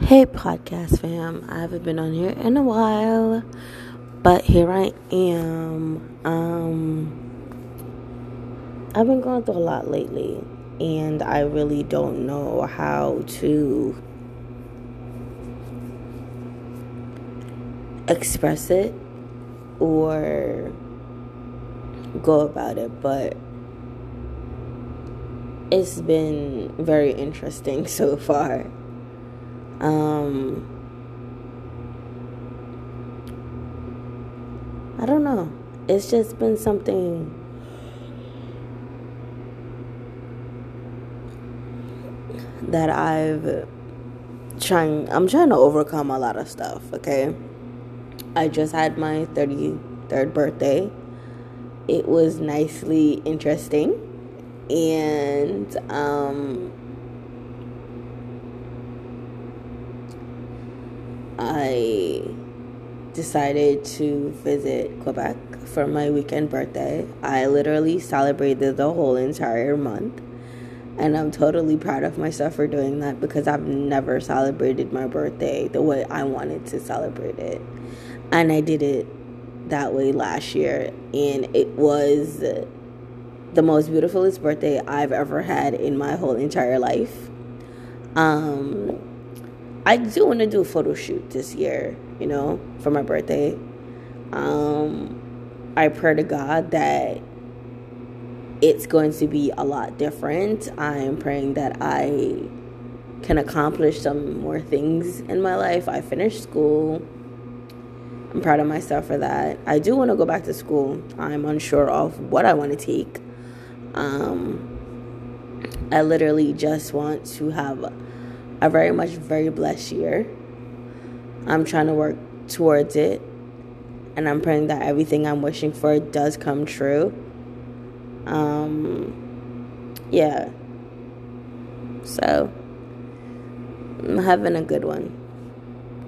Hey podcast fam, I haven't been on here in a while, but here I am. I've been going through a lot lately, and I really don't know how to express it or go about it, but it's been very interesting so far. I don't know. It's just been something that I'm trying to overcome a lot of stuff, okay? I just had my 33rd birthday. It was nicely interesting. And I decided to visit Quebec for my weekend birthday. I literally celebrated the whole entire month, and I'm totally proud of myself for doing that because I've never celebrated my birthday the way I wanted to celebrate it. And I did it that way last year, and it was the most beautifulest birthday I've ever had in my whole entire life. I do want to do a photo shoot this year, for my birthday. I pray to God that it's going to be a lot different. I'm praying that I can accomplish some more things in my life. I finished school. I'm proud of myself for that. I do want to go back to school. I'm unsure of what I want to take. I literally just want to have a very blessed year. I'm trying to work towards it, and I'm praying that everything I'm wishing for does come true. Yeah. So, I'm having a good one.